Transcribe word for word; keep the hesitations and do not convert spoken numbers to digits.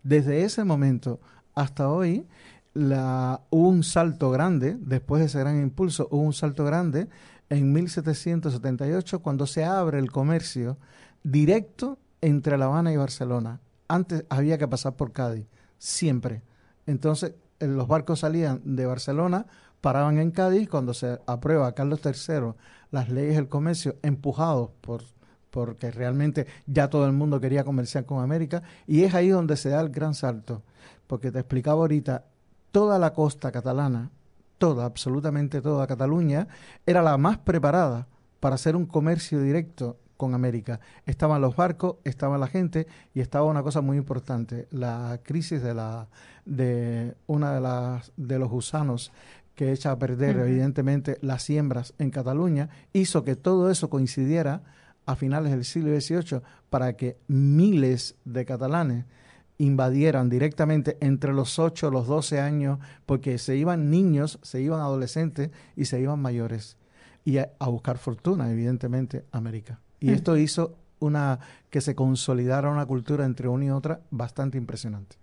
Desde ese momento hasta hoy, la, hubo un salto grande, después de ese gran impulso, hubo un salto grande en mil setecientos setenta y ocho cuando se abre el comercio directo entre La Habana y Barcelona. Antes había que pasar por Cádiz, siempre. Entonces, eh, los barcos salían de Barcelona, paraban en Cádiz, cuando se aprueba Carlos tercero las leyes del comercio, empujados por porque realmente ya todo el mundo quería comerciar con América, y es ahí donde se da el gran salto, porque te explicaba ahorita, toda la costa catalana, toda, absolutamente toda Cataluña, era la más preparada para hacer un comercio directo con América. Estaban los barcos, estaba la gente y estaba una cosa muy importante, la crisis de la de una de las de los gusanos que echa a perder Ujú. evidentemente las siembras en Cataluña, hizo que todo eso coincidiera a finales del siglo dieciocho para que miles de catalanes invadieran directamente entre los ocho y los doce años, porque se iban niños, se iban adolescentes y se iban mayores, y a, a buscar fortuna, evidentemente, América. Y esto Ujú. hizo una que se consolidara una cultura entre una y otra bastante impresionante.